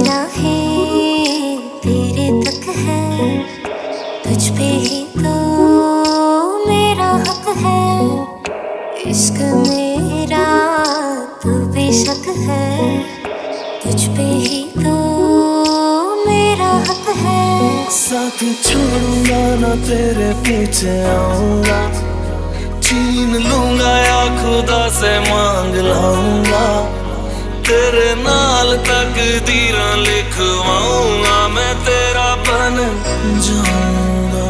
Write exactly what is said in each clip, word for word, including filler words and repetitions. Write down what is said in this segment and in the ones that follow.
निगाहें तेरे तक है, तुझ पे ही तो मेरा हक है। इश्क मेरा तू बेशक है, तुझ पे ही तो मेरा हक है। साथ छोड़ूंगा ना तेरे पीछे आऊंगा, छीन लूंगा या खुदा से मांग लाऊंगा। तेरे नाल तकदीरां लिखवाऊंगा, मैं तेरा बन जाऊंगा।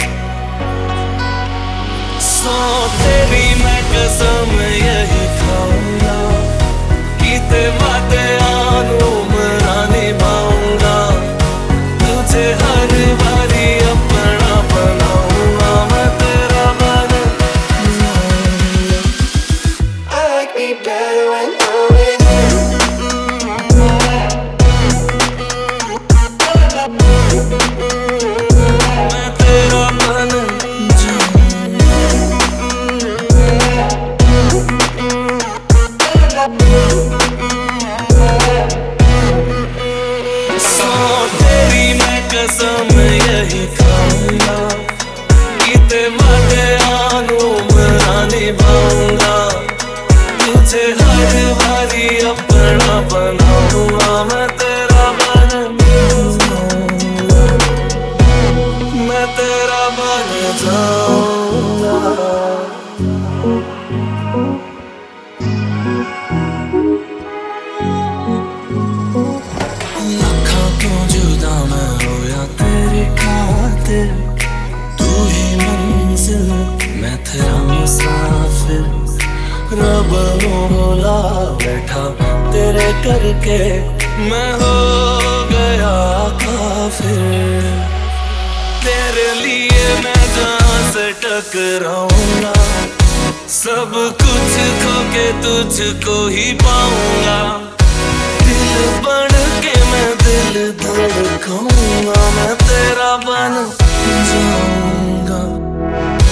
सौ तेरी मैं कसम यही खाऊंगा, कीते वादे आनू मना निभाऊंगा। तुझे हर बारी अपना बनाऊंगा, मैं तेरा बन जाऊंगा। I like me better when I'm with you। मैं तेरा बन सौ तेरी मैं कसम यही खाऊंगा, कीते वादे आनू मना निभाऊंगा। तुझे हर बारी अपना बनाऊंगा, मैं तेरा बन जाऊंगा, मैं तेरा बन जाऊंगा। लखां क्यों जुदा मैं होया तेरे खातिर, तू ही मंजिल मैं तेरा मुसाफिर। रब मोला बैठा तेरे करके, मैं हो गया काफिर। तेरे लिए मैं जहाँ से टकराऊंगा, सब कुछ खो के तुझको ही पाऊंगा। दिल बन के मैं दिल धड़काऊंगा, मैं तेरा बन जाऊंगा।